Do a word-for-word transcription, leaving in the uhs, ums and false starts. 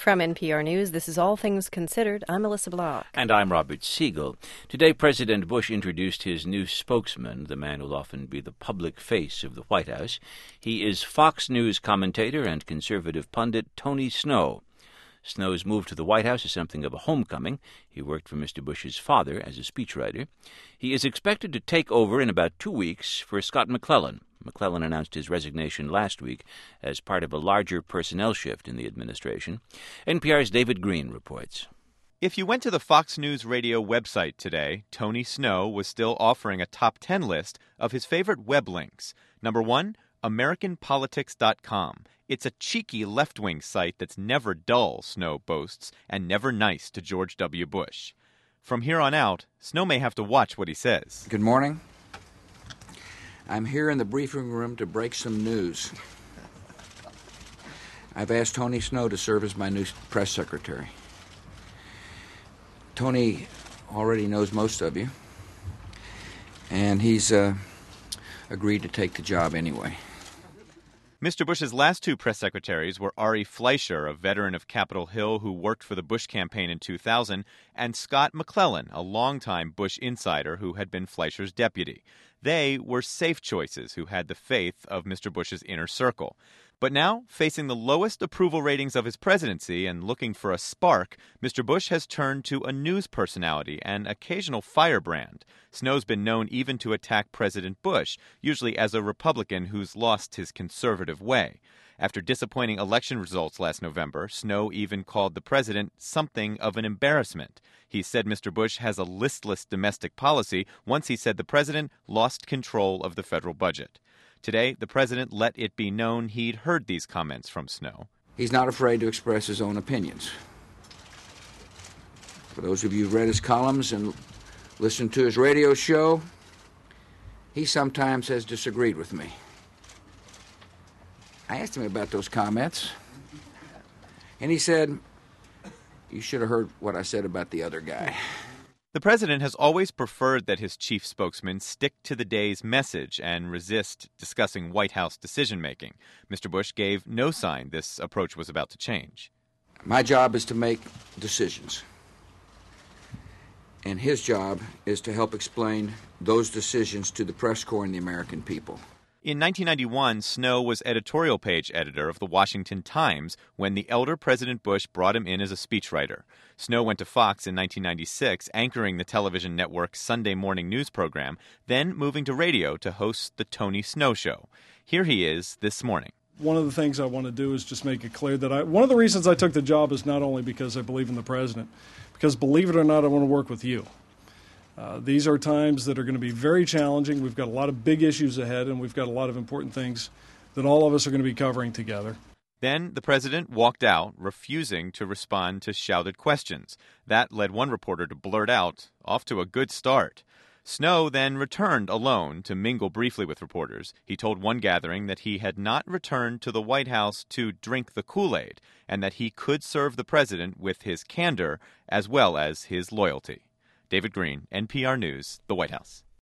From N P R News, this is All Things Considered. I'm Melissa Block. And I'm Robert Siegel. Today, President Bush introduced his new spokesman, the man who'll often be the public face of the White House. He is Fox News commentator and conservative pundit Tony Snow. Snow's move to the White House is something of a homecoming. He worked for Mister Bush's father as a speechwriter. He is expected to take over in about two weeks for Scott McClellan. McClellan announced his resignation last week as part of a larger personnel shift in the administration. N P R's David Green reports. If you went to the Fox News Radio website today, Tony Snow was still offering a top ten list of his favorite web links. Number one, American Politics dot com. It's a cheeky left-wing site that's never dull, Snow boasts, and never nice to George W. Bush. From here on out, Snow may have to watch what he says. Good morning. I'm here in the briefing room to break some news. I've asked Tony Snow to serve as my new press secretary. Tony already knows most of you, and he's uh, agreed to take the job anyway. Mister Bush's last two press secretaries were Ari Fleischer, a veteran of Capitol Hill who worked for the Bush campaign in two thousand, and Scott McClellan, a longtime Bush insider who had been Fleischer's deputy. They were safe choices who had the faith of Mister Bush's inner circle. But now, facing the lowest approval ratings of his presidency and looking for a spark, Mister Bush has turned to a news personality and occasional firebrand. Snow's been known even to attack President Bush, usually as a Republican who's lost his conservative way. After disappointing election results last November, Snow even called the president something of an embarrassment. He said Mister Bush has a listless domestic policy once he said the president lost control of the federal budget. Today, the president let it be known he'd heard these comments from Snow. He's not afraid to express his own opinions. For those of you who've read his columns and listened to his radio show, he sometimes has disagreed with me. I asked him about those comments, and he said, "You should have heard what I said about the other guy." The president has always preferred that his chief spokesman stick to the day's message and resist discussing White House decision-making. Mister Bush gave no sign this approach was about to change. My job is to make decisions, and his job is to help explain those decisions to the press corps and the American people. In nineteen ninety-one, Snow was editorial page editor of the Washington Times when the elder President Bush brought him in as a speechwriter. Snow went to Fox in nineteen ninety-six, anchoring the television network's Sunday morning news program, then moving to radio to host The Tony Snow Show. Here he is this morning. One of the things I want to do is just make it clear that I, one of the reasons I took the job is not only because I believe in the president, because believe it or not, I want to work with you. Uh, these are times that are going to be very challenging. We've got a lot of big issues ahead, and we've got a lot of important things that all of us are going to be covering together. Then the president walked out, refusing to respond to shouted questions. That led one reporter to blurt out, "Off to a good start." Snow then returned alone to mingle briefly with reporters. He told one gathering that he had not returned to the White House to drink the Kool-Aid, and that he could serve the president with his candor as well as his loyalty. David Green, N P R News, the White House.